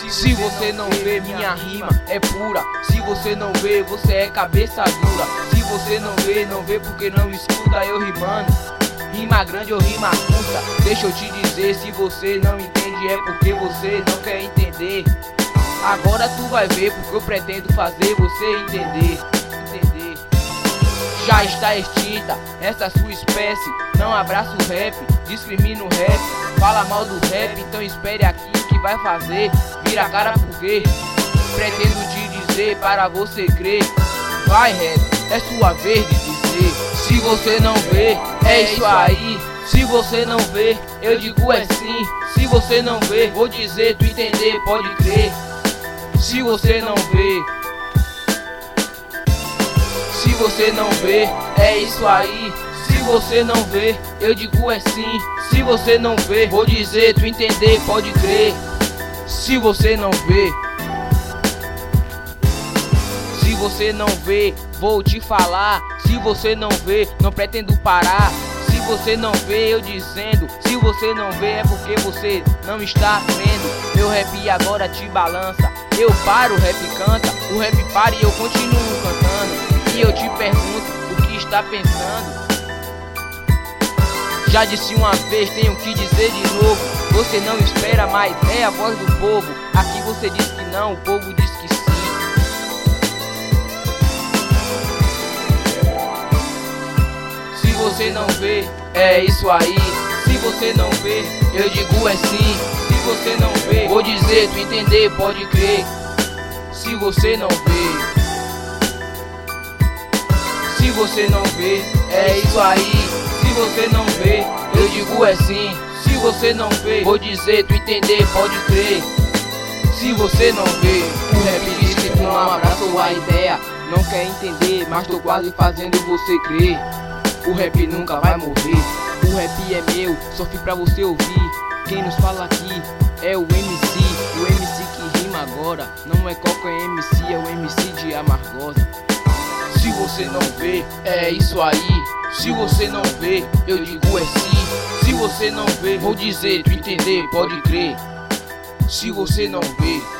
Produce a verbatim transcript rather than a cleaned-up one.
Se você não vê, minha rima é pura. Se você não vê, você é cabeça dura. Se você não vê, não vê porque não escuta eu rimando. Rima grande ou rima curta, deixa eu te dizer. Se você não entende é porque você não quer entender. Agora tu vai ver porque eu pretendo fazer você entender. Entender. Já está extinta essa sua espécie. Não abraça o rap, discrimina o rap. Fala mal do rap, então espere aqui que vai fazer. Vira a cara porque pretendo te dizer para você crer. Vai rap, é sua vez de dizer. Se você não vê, é isso aí. Se você não vê, eu digo é sim. Se você não vê, vou dizer, tu entender, pode crer. Se você não vê, se você não vê, é isso aí. Se você não vê, eu digo é sim. Se você não vê, vou dizer, tu entender, pode crer. Se você não vê, se você não vê, vou te falar. Se você não vê, não pretendo parar. Se você não vê, eu dizendo. Se você não vê, é porque você não está vendo. Meu rap agora te balança. Eu paro, o rap canta. O rap para e eu continuo cantando. E eu te pergunto, o que está pensando? Já disse uma vez, tenho que dizer de novo. Você não espera mais, é a voz do povo. Aqui você diz que não, o povo diz que sim. Se você não vê, é isso aí. Se você não vê, eu digo é sim. Se você não vê, vou dizer, tu entender, pode crer. Se você não vê, se você não vê, é isso aí. Se você não vê, eu digo é sim. Se você não vê, vou dizer, tu entender, pode crer. Se você não vê, o rap diz que tu não abraçou a ideia. Não quer entender, mas tô quase fazendo você crer. O rap nunca vai morrer. O rap é meu, só fiz pra você ouvir. Quem nos fala aqui é o M C. O M C que rima agora não é qualquer M C, é o M C de Amargosa. Se você não vê, é isso aí. Se você não vê, eu digo é sim. Se você não vê, vou dizer, tu entender, pode crer. Se você não vê,